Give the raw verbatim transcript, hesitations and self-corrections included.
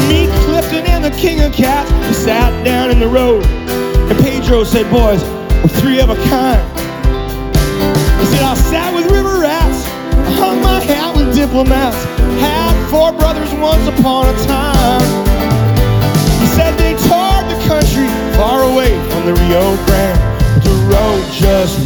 Me, Clifton, and the King of Cats, we sat down in the road. And Pedro said, boys, we're three of a kind. He said, I sat with river rats, I hung my hat with diplomats, had four brothers once upon a time. He said they toured the country far away from the Rio Grande, but the road just